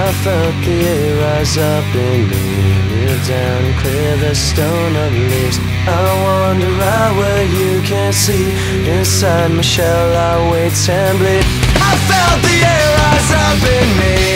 I felt the air rise up in me. Kneel down and clear the stone of leaves. I wander out where you can't see. Inside my shell I wait and bleed. I felt the air rise up in me.